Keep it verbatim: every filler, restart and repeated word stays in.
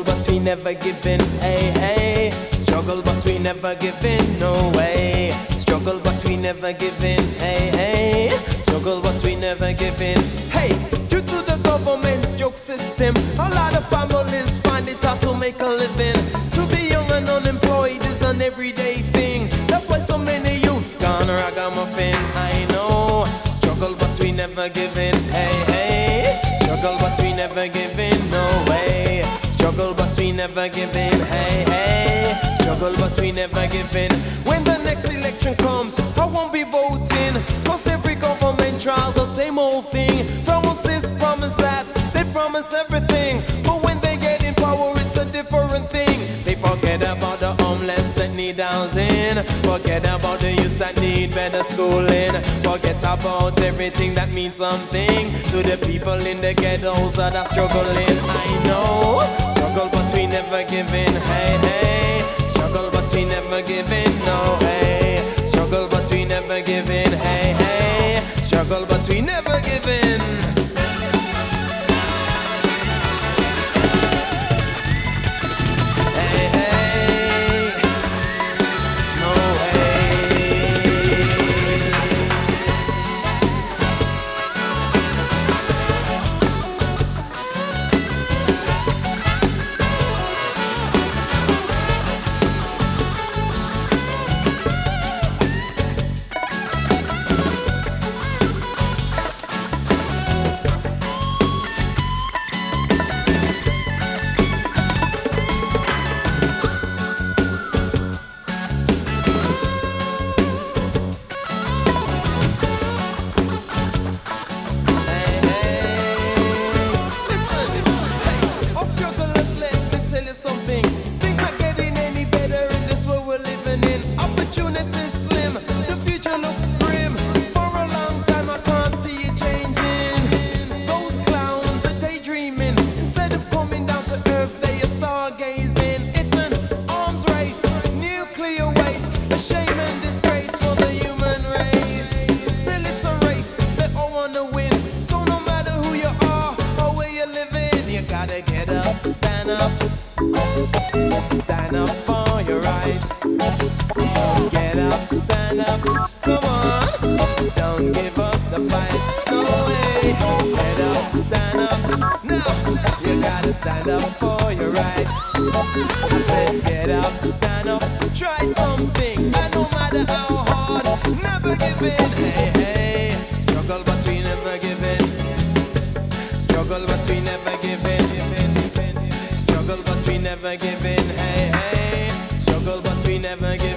Struggle but we never give in, hey, hey. Struggle but we never give in, no way. Struggle but we never give in, hey, hey. Struggle but we never give in, hey. Due to the government's joke system, a lot of families find it hard to make a living. To be young and unemployed is an everyday thing. That's why so many youths gone ragamuffin. I know. Struggle but we never give in, hey, hey. Struggle but we never give in, no way. Struggle but we never give in, hey, hey. Struggle but we never give in. When the next election comes, I won't be voting, cause every government trial the same old thing. Promise this, promise that, they promise everything, but when they get in power it's a different thing. They forget about the homeless that need housing, forget about the youth that need better schooling, forget about everything that means something to the people in the ghettos that are struggling. I know. Struggle but we never give in, hey, hey. Struggle but we never give in, no, hey. Struggle but we never give in, hey, hey. Struggle but we never give in. Hey, hey. No way. Something. Things not getting any better in this world we're living in. Opportunities slim, the future looks grim. For a long time I can't see it changing. Those clowns are daydreaming. Instead of coming down to earth, they are stargazing. It's an arms race, nuclear waste, a shame and disgrace for the human race. Still it's a race, they all wanna win. So no matter who you are or where you're living, you gotta get up, stand up. Stand up for your rights. Get up, stand up, come on. Don't give up the fight, no way. Get up, stand up, now. You gotta stand up for your rights. I said get up, stand up, try something. And no matter how hard, never give in. Hey, hey, struggle but we never give in. Struggle but we never give in. Struggle but we never give in, hey, hey. Struggle but we never give in.